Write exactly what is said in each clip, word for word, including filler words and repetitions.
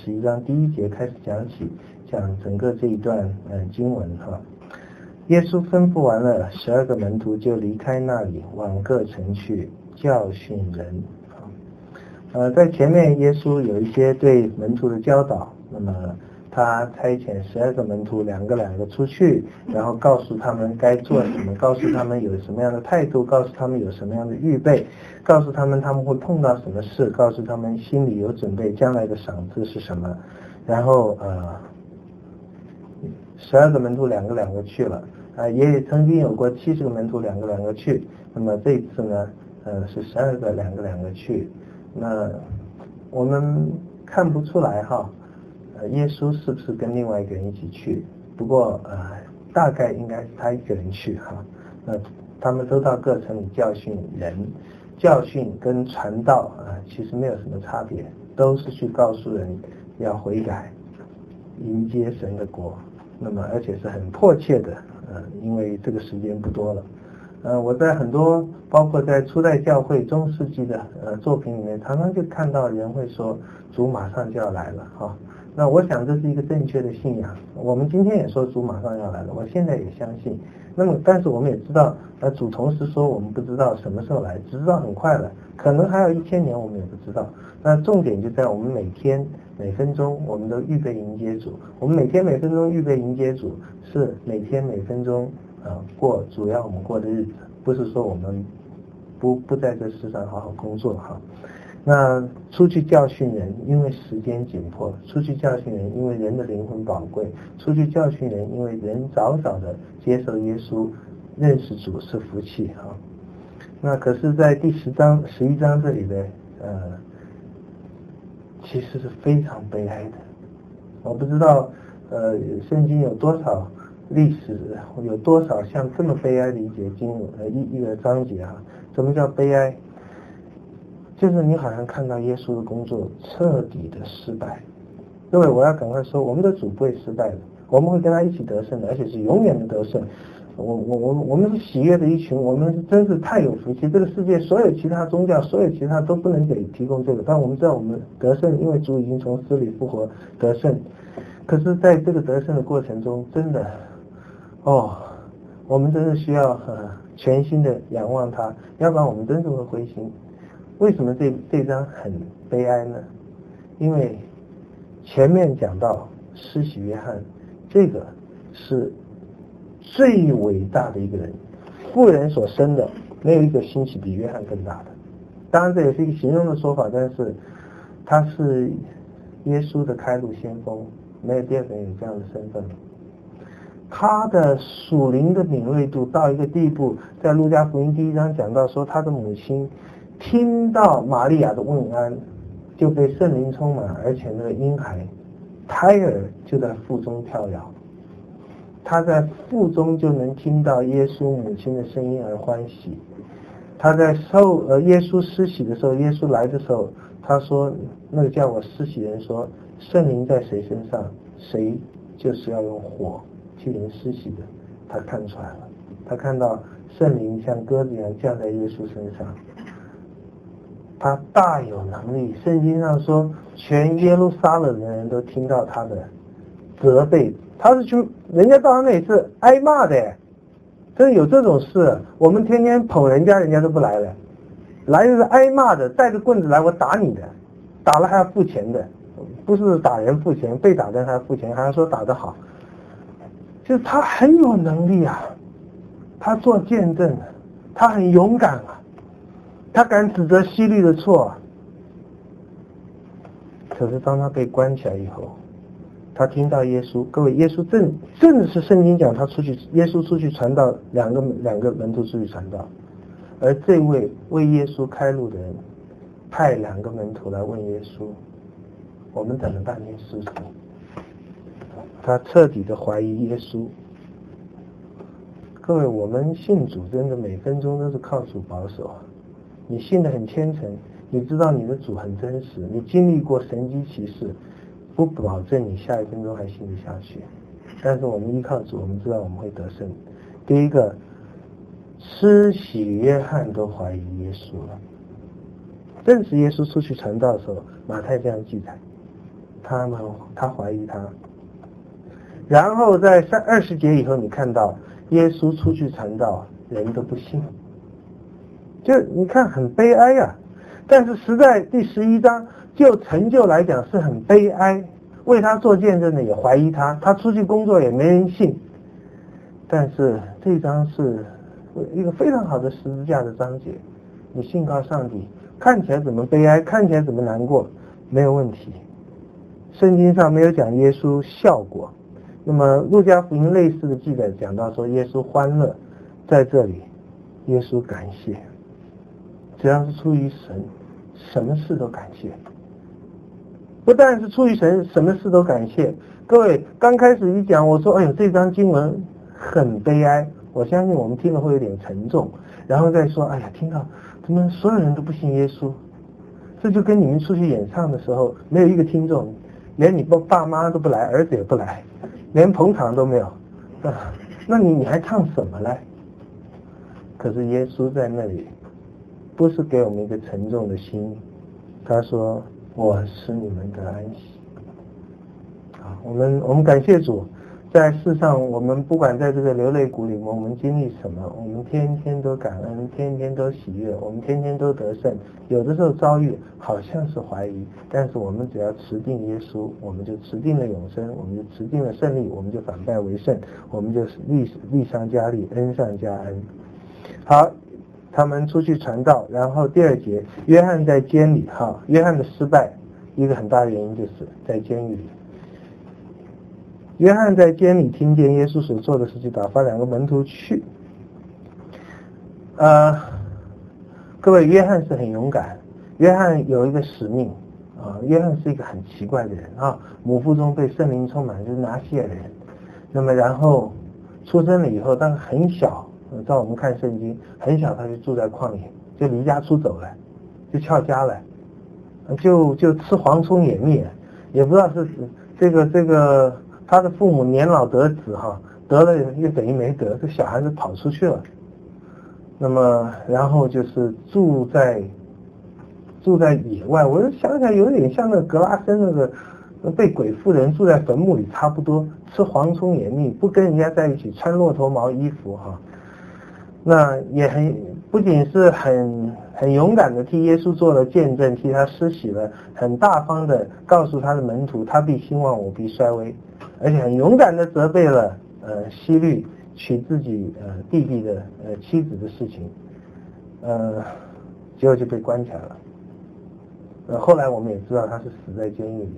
十一章第一节开始讲起，讲整个这一段呃经文哈。耶稣吩咐完了十二个门徒，就离开那里，往各城去教训人。呃，在前面耶稣有一些对门徒的教导，那么他差遣十二个门徒两个两个出去，然后告诉他们该做什么，告诉他们有什么样的态度，告诉他们有什么样的预备，告诉他们他们会碰到什么事，告诉他们心里有准备，将来的赏赐是什么。然后呃，十二个门徒两个两个去了，啊、呃，也曾经有过七十个门徒两个两个去，那么这一次呢，呃，是十二个两个两个去。那我们看不出来哈，呃，耶稣是不是跟另外一个人一起去？不过呃，大概应该是他一个人去哈。那他们都到各城里教训人，教训跟传道啊、呃，其实没有什么差别，都是去告诉人要悔改，迎接神的国。那么而且是很迫切的，呃，因为这个时间不多了。呃，我在很多包括在初代教会中世纪的呃作品里面，常常就看到人会说主马上就要来了哈、哦。那我想这是一个正确的信仰。我们今天也说主马上要来了，我现在也相信。那么但是我们也知道，呃，主同时说我们不知道什么时候来，只知道很快了，可能还有一千年我们也不知道。那重点就在我们每天每分钟我们都预备迎接主，我们每天每分钟预备迎接主，是每天每分钟啊、呃、过主要我们过的日子，不是说我们不不在这世上好好工作哈。那出去教训人，因为时间紧迫；出去教训人，因为人的灵魂宝贵；出去教训人，因为人早早的接受耶稣，认识主是福气哈。那可是，在第十章、十一章这里的呃，其实是非常悲哀的。我不知道呃，圣经有多少历史，有多少像这么悲哀的一节经文呃一一个章节哈。什么叫悲哀？就是你好像看到耶稣的工作彻底的失败。各位，我要赶快说，我们的主不会失败的，我们会跟他一起得胜的，而且是永远的得胜。我我我我们是喜悦的一群，我们是真是太有福气。这个世界所有其他宗教，所有其他都不能给提供这个，但我们知道我们得胜，因为主已经从死里复活得胜。可是在这个得胜的过程中，真的哦，我们真的需要呃全心的仰望他，要不然我们真是会灰心。为什么这这章很悲哀呢？因为前面讲到施洗约翰，这个是最伟大的一个人，妇人所生的没有一个兴起比约翰更大的。当然这也是一个形容的说法，但是他是耶稣的开路先锋，没有第二个人有这样的身份。他的属灵的敏锐度到一个地步，在路加福音第一章讲到说，他的母亲听到玛利亚的问安，就被圣灵充满，而且那个婴孩胎儿就在腹中跳跃，他在腹中就能听到耶稣母亲的声音而欢喜。他在受呃耶稣施洗的时候，耶稣来的时候，他说那个叫我施洗人说，圣灵在谁身上，谁就是要用火去淋施洗的。他看出来了，他看到圣灵像鸽子一样降在耶稣身上，他大有能力。圣经上说，全耶路撒冷的人都听到他的责备，他是去人家到他那里是挨骂的，真的有这种事。我们天天捧人家，人家都不来了，来的是挨骂的，带着棍子来我打你的，打了还要付钱的，不是打人付钱，被打的人还要付钱，还要说打得好。就是他很有能力啊，他做见证，他很勇敢啊，他敢指责希律的错啊。可是当他被关起来以后，他听到耶稣，各位，耶稣正正是圣经讲他出去，耶稣出去传道，两个两个门徒出去传道，而这位为耶稣开路的人派两个门徒来问耶稣，我们等了半天师傅。他彻底的怀疑耶稣。各位，我们信主真的每分钟都是靠主保守。你信得很虔诚，你知道你的主很真实，你经历过神迹奇事，不保证你下一分钟还信得下去。但是我们依靠主，我们知道我们会得胜。第一个，施洗约翰都怀疑耶稣了。正是耶稣出去传道的时候，马太这样记载， 他们他怀疑他。然后在三二十节以后，你看到耶稣出去传道，人都不信，就你看很悲哀呀、啊。但是实在第十一章就成就来讲是很悲哀，为他做见证的也怀疑他，他出去工作也没人信。但是这一章是一个非常好的十字架的章节，你信靠上帝，看起来怎么悲哀，看起来怎么难过，没有问题。圣经上没有讲耶稣笑过，那么路加福音类似的记载讲到说耶稣欢乐，在这里耶稣感谢，只要是出于神，什么事都感谢。不但是出于神，什么事都感谢。各位刚开始一讲，我说哎呦这张经文很悲哀，我相信我们听了会有点沉重，然后再说哎呀听到怎么所有人都不信耶稣，这就跟你们出去演唱的时候没有一个听众，连你爸妈都不来，儿子也不来，连捧场都没有，啊，那你你还唱什么来？可是耶稣在那里不是给我们一个沉重的心，他说我是你们的安息。啊，我们我们感谢主，在世上我们不管在这个流泪谷里面我们经历什么，我们天天都感恩，天天都喜悦，我们天天都得胜。有的时候遭遇好像是怀疑，但是我们只要持定耶稣，我们就持定了永生，我们就持定了胜利，我们就反败为胜，我们就是利利上加利，恩上加恩。好，他们出去传道，然后第二节，约翰在监里哈，约翰的失败一个很大的原因就是在监狱里。约翰在监里听见耶稣所做的事，就打发两个门徒去。呃，各位，约翰是很勇敢，约翰有一个使命啊。约翰是一个很奇怪的人啊，母腹中被圣灵充满，就是拿西尔人。那么然后出生了以后，但是很小，照我们看圣经，很小他就住在旷野，就离家出走了，就翘家了，就就吃蝗虫野蜜，也不知道是这个这个。他的父母年老得子哈，得了又等于没得，这小孩子跑出去了。那么然后就是住在住在野外，我想想有点像那个格拉森那个被鬼附人住在坟墓里差不多，吃蝗虫野蜜，不跟人家在一起，穿骆驼毛衣服哈。那也很不仅是很很勇敢的替耶稣做了见证，替他施洗了，很大方的告诉他的门徒，他必兴旺，我必衰微，而且很勇敢的责备了呃希律娶自己呃弟弟的呃妻子的事情，呃结果就被关起来了。呃后来我们也知道他是死在监狱里，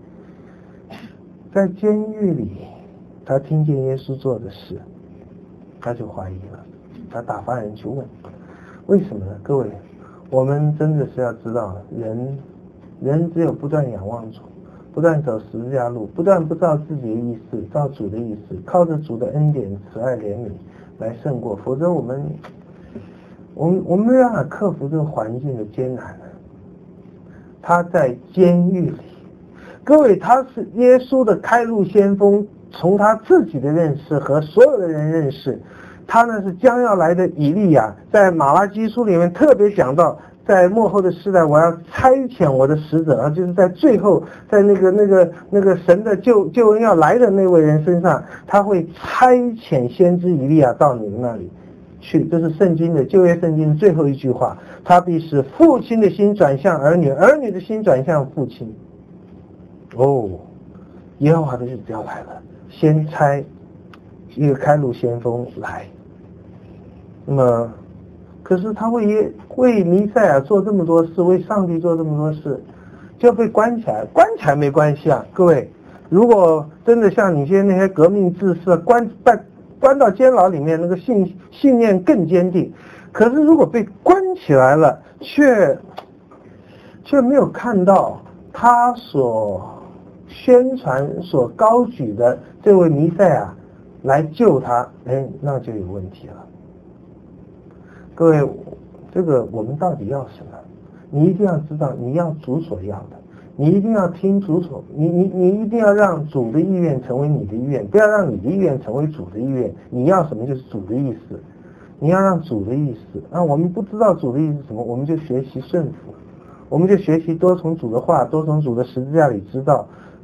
在监狱里他听见耶稣做的事，他就怀疑了。他打发人去问，为什么呢？各位，我们真的是要知道，人人只有不断仰望主，不断走十字架路，不断不照自己的意思，照主的意思，靠着主的恩典、慈爱、怜悯来胜过，否则我们我们我们没办法克服这个环境的艰难。他在监狱里，各位，他是耶稣的开路先锋，从他自己的认识和所有的人认识。他呢是将要来的以利亚，在马拉基书里面特别讲到，在末后的时代，我要差遣我的使者啊，就是在最后，在那个那个那个神的救救恩要来的那位人身上，他会差遣先知以利亚到你们那里去。这是圣经的旧约圣经的最后一句话，他必使父亲的心转向儿女，儿女的心转向父亲。哦，耶和华的日子要来了，先差一个开路先锋来。那么可是他为为弥赛亚做这么多事，为上帝做这么多事，就要被关起来。关起来没关系啊，各位，如果真的像你些那些革命志士关关关到监牢里面，那个信信念更坚定。可是如果被关起来了，却却没有看到他所宣传所高举的这位弥赛亚来救他，哎，那就有问题了。各位，这个我们到底要什么？你一定要知道，你要主所要的，你一定要听主所，你你你一定要让主的意愿成为你的意愿，不要让你的意愿成为主的意愿。你要什么就是主的意思，你要让主的意思。那我们不知道主的意思是什么，我们就学习顺服，我们就学习多从主的话，多从主的十字架里知道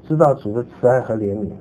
知道主的慈爱和怜悯。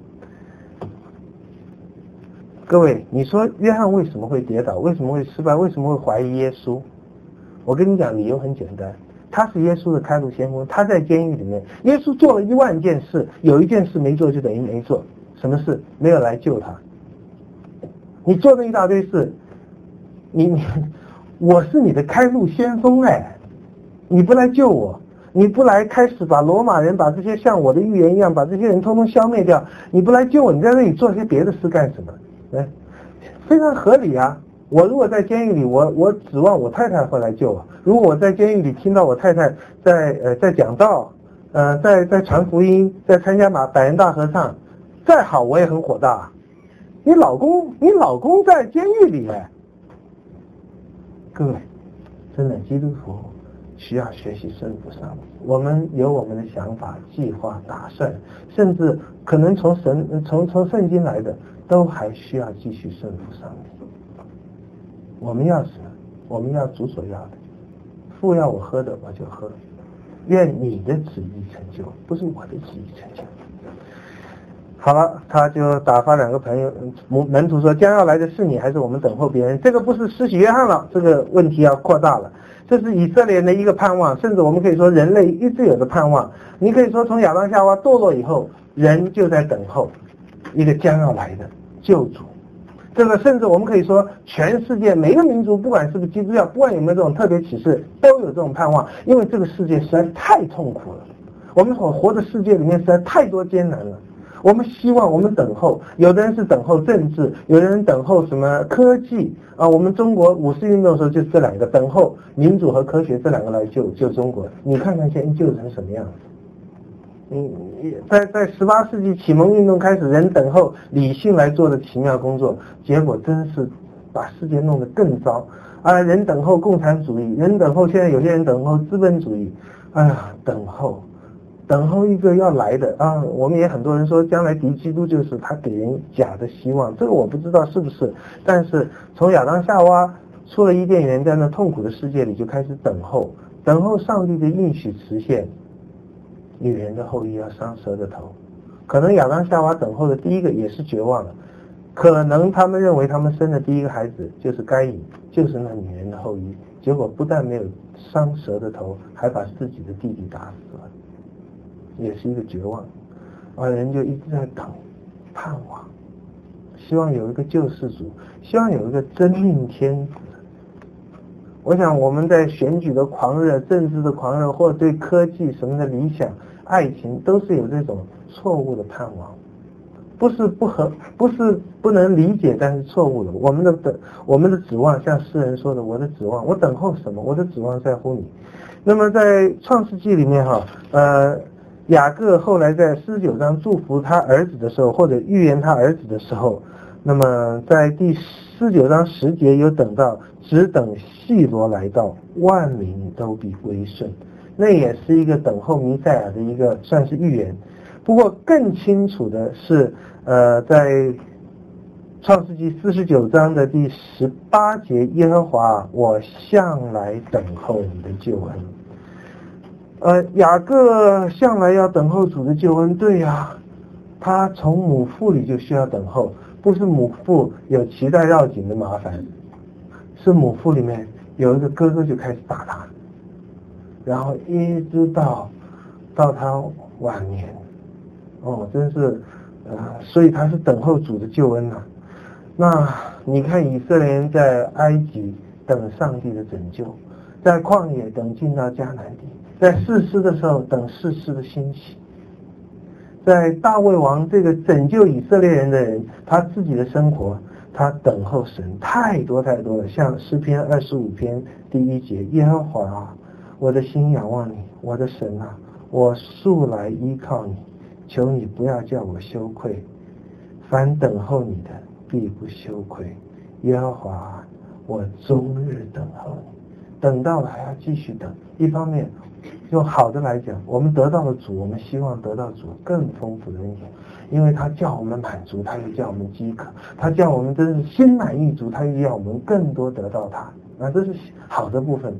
各位，你说约翰为什么会跌倒？为什么会失败？为什么会怀疑耶稣？我跟你讲，理由很简单，他是耶稣的开路先锋，他在监狱里面，耶稣做了一万件事，有一件事没做就等于没做。什么事？没有来救他。你做了一大堆事，你你我是你的开路先锋哎，你不来救我，你不来开始把罗马人把这些像我的预言一样把这些人通通消灭掉，你不来救我，你在那里做些别的事干什么？哎，非常合理啊。我如果在监狱里，我我指望我太太会来救我。如果我在监狱里听到我太太在呃在讲道，呃在在传福音，在参加马百人大合唱，再好我也很火大。你老公你老公在监狱里哎。各位，真的基督徒需要学习顺服上帝。我们有我们的想法、计划、打算，甚至可能从神从从圣经来的，都还需要继续顺服上帝。我们要什么？我们要主所要的，父要我喝的我就喝，愿你的旨意成就，不是我的旨意成就。好了，他就打发两个朋友门徒说，将要来的是你还是我们等候别人？这个不是施洗约翰了，这个问题要扩大了。这是以色列人的一个盼望，甚至我们可以说人类一直有的盼望。你可以说从亚当夏娃堕落以后，人就在等候一个将要来的救主。这个甚至我们可以说全世界每个民族，不管是不是基督教，不管有没有这种特别启示，都有这种盼望，因为这个世界实在是太痛苦了，我们所活的世界里面实在太多艰难了。我们希望，我们等候，有的人是等候政治，有的人等候什么科技啊。我们中国五四运动的时候就是这两个，等候民主和科学这两个来救救中国。你看看现在救成什么样子？嗯，在在十八世纪启蒙运动开始，人等候理性来做的奇妙工作，结果真是把世界弄得更糟啊！人等候共产主义，人等候现在有些人等候资本主义，哎呀，等候。等候一个要来的啊！我们也很多人说，将来敌基督就是他给人假的希望，这个我不知道是不是。但是从亚当夏娃出了伊甸园，在那痛苦的世界里就开始等候，等候上帝的应许实现。女人的后裔要伤蛇的头，可能亚当夏娃等候的第一个也是绝望了，可能他们认为他们生的第一个孩子就是该隐，就是那女人的后裔，结果不但没有伤蛇的头，还把自己的弟弟打死了。也是一个绝望，而人就一直在等，盼望，希望有一个救世主，希望有一个真命天子。我想我们在选举的狂热、政治的狂热，或者对科技什么的理想、爱情，都是有这种错误的盼望，不是不合，不是不能理解，但是错误的。我们的等，我们的指望，像诗人说的，我的指望，我等候什么？我的指望在乎你。那么在创世纪里面哈，呃。雅各后来在四十九章祝福他儿子的时候，或者预言他儿子的时候，那么在第四十九章十节有等到，只等细罗来到，万民都必归顺。那也是一个等候弥赛亚的一个算是预言。不过更清楚的是，呃，在创世纪四十九章的第十八节，耶和华，我向来等候你的救恩。呃，雅各向来要等候主的救恩，对呀、啊，他从母腹里就需要等候，不是母腹有脐带绕颈的麻烦，是母腹里面有一个哥哥就开始打他，然后一直到到他晚年，哦，真是，呃，所以他是等候主的救恩呐、啊。那你看以色列人在埃及等上帝的拯救，在旷野等进到迦南地。在士师的时候等士师的兴起，在大卫王这个拯救以色列人的人，他自己的生活，他等候神太多太多了。像诗篇二十五篇第一节，耶和华啊，我的心仰望你，我的神啊，我素来依靠你，求你不要叫我羞愧，凡等候你的必不羞愧。耶和华啊，我终日等候你，等到了还要继续等。一方面用好的来讲，我们得到了主，我们希望得到主更丰富的恩典，因为他叫我们满足，他又叫我们饥渴，他叫我们真是心满意足，他又要我们更多得到他，那这是好的部分。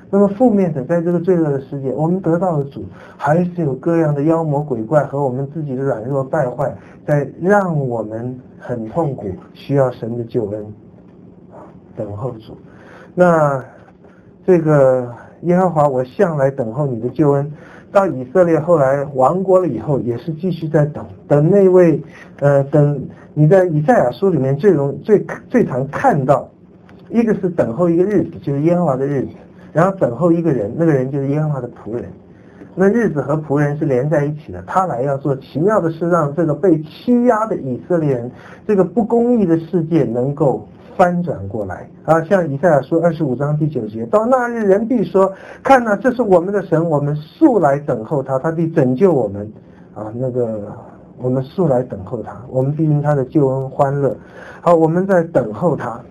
那么负面的，在这个罪恶的世界，我们得到了主，还是有各样的妖魔鬼怪和我们自己的软弱败坏，在让我们很痛苦，需要神的救恩，等候主。那这个耶和华，我向来等候你的救恩。到以色列后来亡国了以后，也是继续在等，等那位呃，等你在以赛亚书里面最容最最常看到，一个是等候一个日子，就是耶和华的日子。然后等候一个人，那个人就是耶和华的仆人。那日子和仆人是连在一起的，他来要做奇妙的事，让这个被欺压的以色列人，这个不公义的世界能够翻转过来啊！像以赛亚书二十五章第九节，到那日人必说：看哪，这是我们的神，我们素来等候他，他必拯救我们啊！那个我们素来等候他，我们必因他的救恩欢乐。好，我们在等候他。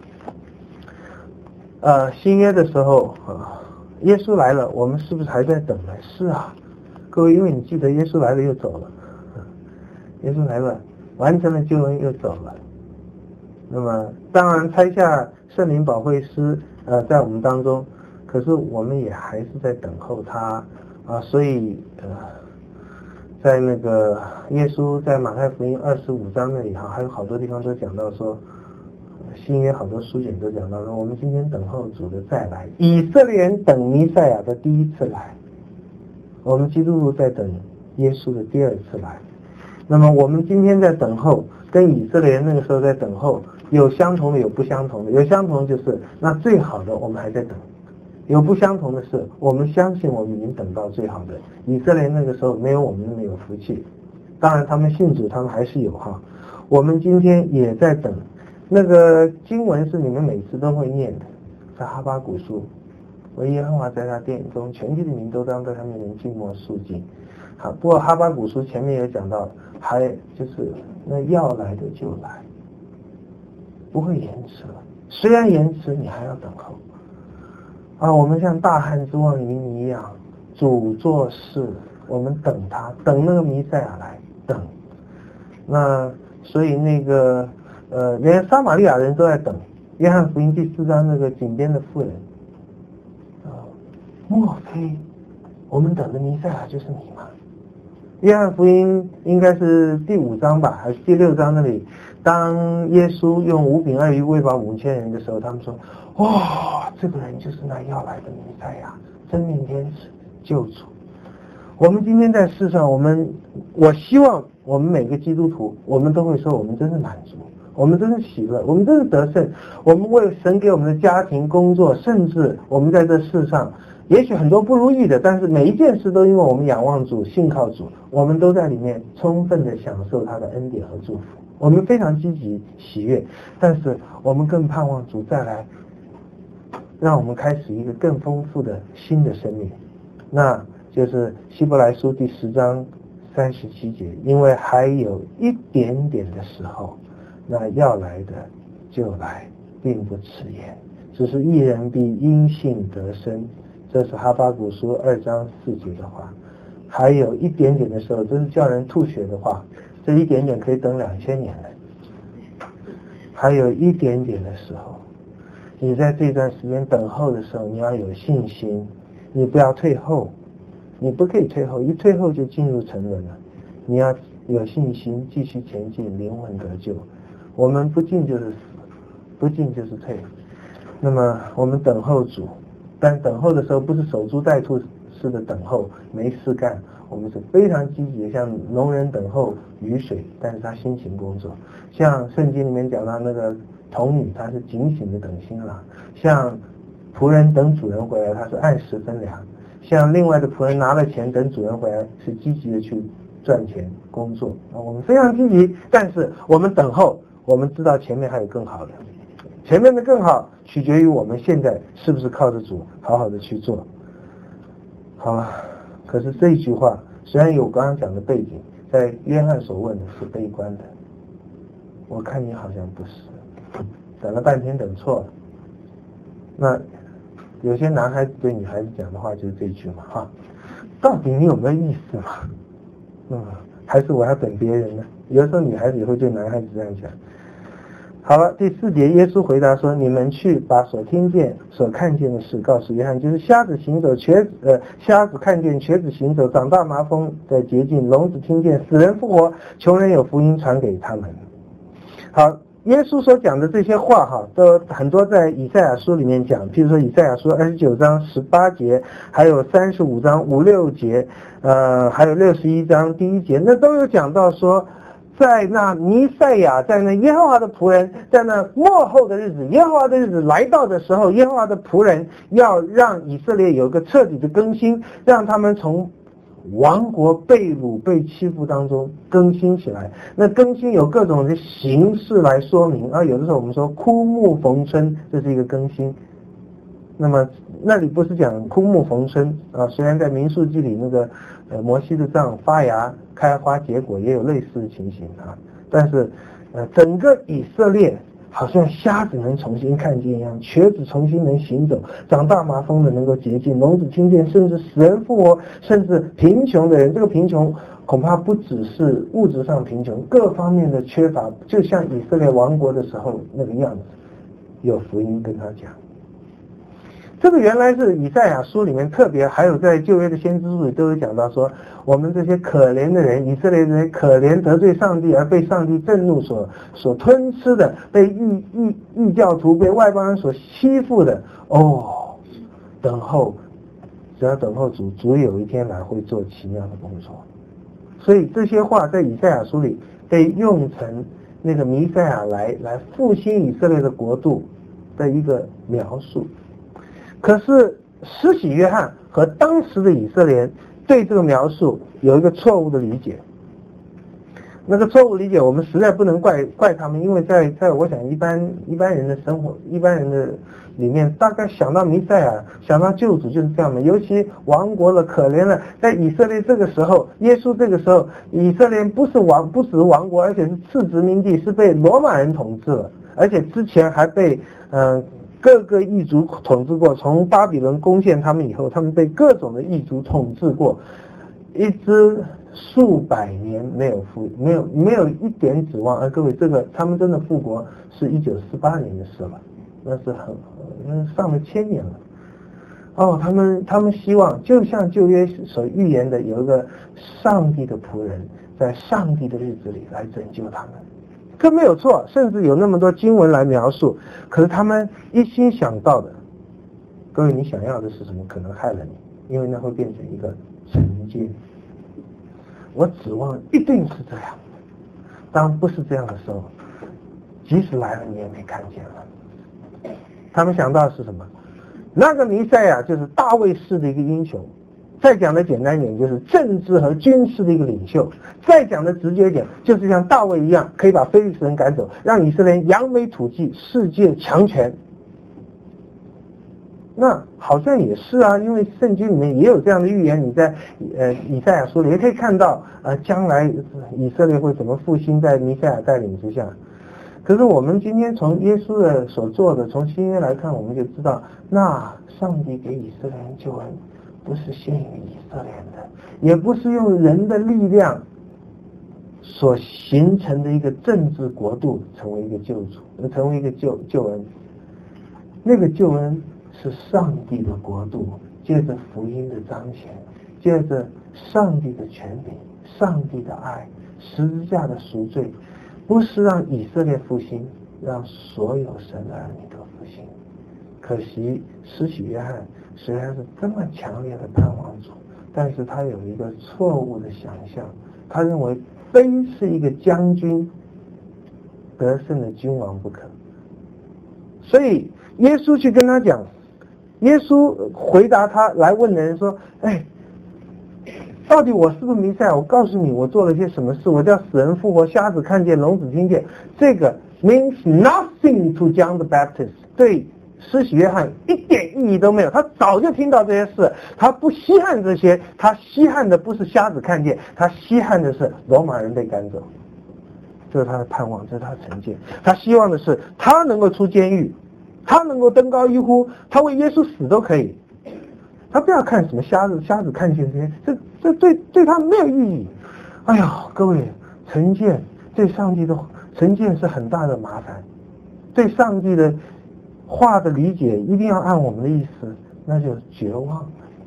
呃，新约的时候啊，耶稣来了，我们是不是还在等呢？是啊，各位，因为你记得耶稣来了又走了，耶稣来了，完成了救恩又走了。那么，当然拆下圣灵保惠师呃在我们当中，可是我们也还是在等候他啊，所以呃，在那个耶稣在马太福音二十五章那里哈，还有好多地方都讲到说。新约好多书简都讲到了，我们今天等候主的再来，以色列人等弥赛亚的第一次来，我们基督徒在等耶稣的第二次来。那么我们今天在等候，跟以色列人那个时候在等候有相同的，有不相同的。有相同就是那最好的我们还在等，有不相同的是我们相信我们已经等到最好的。以色列人那个时候没有我们那么有福气，当然他们信主他们还是有哈，我们今天也在等。那个经文是你们每次都会念的，在哈巴谷书，惟耶和华在他殿中，全地的民都当在他面前静默肃静。好，不过哈巴谷书前面也讲到，还就是那要来的就来，不会延迟了。虽然延迟，你还要等候。啊，我们像大旱之望云一样，主做事，我们等他，等那个弥赛亚来，等。那所以那个。呃，连撒玛利亚人都在等。约翰福音第四章那个井边的妇人，啊、呃，莫非我们等的弥赛亚就是你吗？约翰福音应该是第五章吧，还是第六章那里，当耶稣用五饼二鱼喂饱五千人的时候，他们说：哇、哦，这个人就是那要来的弥赛亚，真命天使，救主。我们今天在世上，我们我希望我们每个基督徒，我们都会说，我们真是满足。我们真是喜乐，我们真是得胜，我们为神给我们的家庭、工作，甚至我们在这世上，也许很多不如意的，但是每一件事都因为我们仰望主、信靠主，我们都在里面充分的享受他的恩典和祝福。我们非常积极喜悦，但是我们更盼望主再来，让我们开始一个更丰富的新的生命。那就是希伯来书第十章三十七节，因为还有一点点的时候。那要来的就来，并不迟延，只是一人必因信得生。这是哈巴谷书二章四节的话。还有一点点的时候，这是叫人吐血的话，这一点点可以等两千年了。还有一点点的时候，你在这段时间等候的时候，你要有信心，你不要退后，你不可以退后，一退后就进入沉沦了。你要有信心，继续前进，灵魂得救。我们不进就是死，不进就是退。那么我们等候主，但等候的时候不是守株待兔式的等候，没事干。我们是非常积极的，像农人等候雨水，但是他辛勤工作。像圣经里面讲到那个童女，她是警醒的等新郎；像仆人等主人回来，他是按时分粮；像另外的仆人拿了钱等主人回来，是积极的去赚钱工作。我们非常积极，但是我们等候。我们知道前面还有更好的，前面的更好取决于我们现在是不是靠着主好好的去做。好了，可是这一句话虽然有刚刚讲的背景，在约翰所问的是悲观的，我看你好像不是，等了半天等错了。那有些男孩子对女孩子讲的话就是这句嘛，哈，到底你有没有意思嘛？嗯，还是我要等别人呢？有的时候女孩子也会对男孩子这样讲。 好了，第四节，耶稣回答说：“你们去把所听见、所看见的事告诉约翰，就是瞎子行走，瘸子呃瞎子看见，瘸子行走，长大麻风的洁净，聋子听见，死人复活，穷人有福音传给他们。”好，耶稣所讲的这些话哈，都很多在以赛亚书里面讲，譬如说以赛亚书二十九章十八节，还有三十五章五六节，呃，还有六十一章第一节，那都有讲到说，在那弥赛亚，在那耶和华的仆人，在那末后的日子，耶和华的日子来到的时候，耶和华的仆人要让以色列有一个彻底的更新，让他们从亡国被掳被欺负当中更新起来。那更新有各种的形式来说明啊，有的时候我们说枯木逢春，这是一个更新。那么那里不是讲枯木逢春啊，虽然在民数记里那个呃摩西的杖发芽开花结果也有类似的情形啊，但是呃整个以色列好像瞎子能重新看见一样，瘸子重新能行走，长大麻风的能够洁净，聋子听见，甚至死人复活，甚至贫穷的人，这个贫穷恐怕不只是物质上贫穷，各方面的缺乏，就像以色列亡国的时候那个样子，有福音跟他讲。这个原来是以赛亚书里面特别，还有在旧约的先知书里都有讲到说，我们这些可怜的人，以色列人可怜得罪上帝而被上帝震怒所所吞吃的，被异异异教徒被外邦人所欺负的，哦，等候，只要等候主，主有一天来会做奇妙的工作。所以这些话在以赛亚书里被用成那个弥赛亚来来复兴以色列的国度的一个描述。可是施洗约翰和当时的以色列人对这个描述有一个错误的理解，那个错误理解我们实在不能怪怪他们，因为在在我想一般一般人的生活一般人的里面，大概想到弥赛亚想到救主就是这样的，尤其亡国了可怜了，在以色列这个时候，耶稣这个时候，以色列不是亡不只是亡国，而且是次殖民地，是被罗马人统治了，而且之前还被嗯。呃各个异族统治过，从巴比伦攻陷他们以后，他们被各种的异族统治过，一直数百年没有复，没有没有一点指望。而各位，这个他们真的复国是一九四八年的事了，那是很那上了千年了。哦，他们他们希望就像旧约所预言的，有一个上帝的仆人，在上帝的日子里来拯救他们。这没有错，甚至有那么多经文来描述，可是他们一心想到的，各位，你想要的是什么？可能害了你，因为那会变成一个惩戒。我指望一定是这样，当不是这样的时候，即使来了你也没看见了。他们想到的是什么？那个弥赛亚就是大卫式的一个英雄，再讲的简单一点，就是政治和军事的一个领袖。再讲的直接一点，就是像大卫一样，可以把非利士人赶走，让以色列人扬眉吐气，世界强权。那好像也是啊，因为圣经里面也有这样的预言，你在呃以赛亚书里也可以看到，呃将来以色列会怎么复兴，在弥赛亚带领之下。可是我们今天从耶稣的所做的，从新约来看，我们就知道，那上帝给以色列人救恩，不是限于以色列人的，也不是用人的力量所形成的一个政治国度成为一个救主，成为一个救救恩。那个救恩是上帝的国度，借着福音的彰显，借着上帝的权柄、上帝的爱、十字架的赎罪，不是让以色列复兴，让所有神的儿女都复兴。可惜施洗约翰虽然是这么强烈的盼望主，但是他有一个错误的想象，他认为非是一个将军得胜的君王不可。所以耶稣去跟他讲，耶稣回答他来问的人说，哎，到底我是不是弥赛亚？我告诉你，我做了些什么事？我叫死人复活，瞎子看见，聋子听见。这个 means nothing to John the Baptist， 对施洗约翰一点意义都没有。他早就听到这些事，他不稀罕这些，他稀罕的不是瞎子看见，他稀罕的是罗马人被赶走。这是他的盼望，这是他的成见。他希望的是他能够出监狱，他能够登高一呼，他为耶稣死都可以。他不要看什么瞎子瞎子看见这些，这这对对他没有意义。哎呀，各位，成见对上帝的成见是很大的麻烦。 对上帝的话的理解一定要按我们的意思，那就绝望了。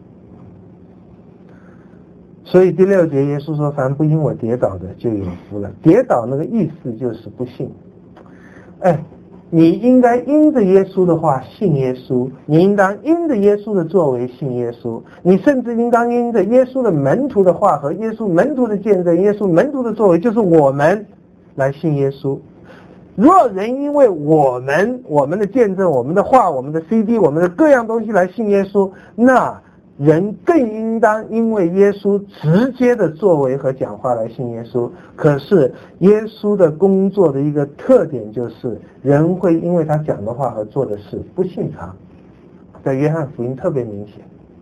所以第六节耶稣说，凡不因我跌倒的就有福了。跌倒那个意思就是不信。哎，你应该因着耶稣的话信耶稣，你应当因着耶稣的作为信耶稣，你甚至应当因着耶稣的门徒的话和耶稣门徒的见证，耶稣门徒的作为，就是我们来信耶稣。若人因为我们我们的见证，我们的话，我们的 C D， 我们的各样东西来信耶稣，那人更应当因为耶稣直接的作为和讲话来信耶稣。可是耶稣的工作的一个特点就是，人会因为他讲的话和做的事不信他。在约翰福音特别明显，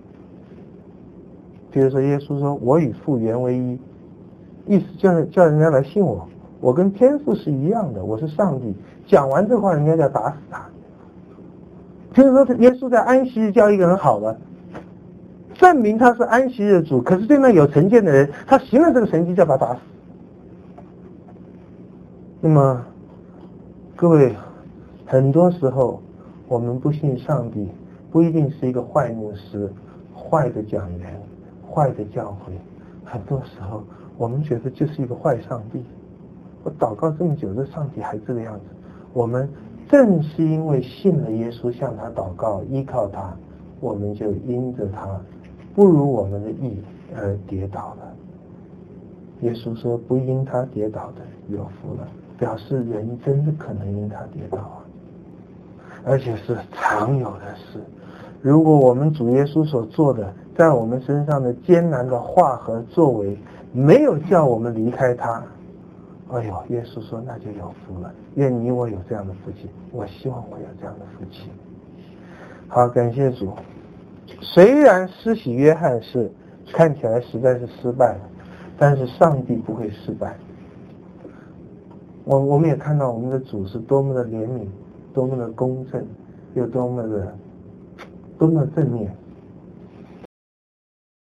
比如说耶稣说，我与父原为一，意思就是叫人家来信我，我跟天父是一样的，我是上帝。讲完这话，人家就要打死他。就是说耶稣在安息日教一个人好了，证明他是安息日的主，可是对那有成见的人，他行了这个神迹，就要把他打死。那么各位，很多时候我们不信上帝，不一定是一个坏牧师、坏的讲员、坏的教会，很多时候我们觉得就是一个坏上帝。我祷告这么久，这上帝还这个样子。我们正是因为信了耶稣，向他祷告，依靠他，我们就因着他不如我们的意而跌倒了。耶稣说，不因他跌倒的有福了，表示人真的可能因他跌倒啊，而且是常有的事。如果我们主耶稣所做的，在我们身上的艰难的话和作为，没有叫我们离开他，哎呦，耶稣说那就有福了。愿你我有这样的福气，我希望我有这样的福气。好，感谢主。虽然施洗约翰是看起来实在是失败了，但是上帝不会失败。我我们也看到我们的主是多么的怜悯，多么的公正，又多么的多么的正面。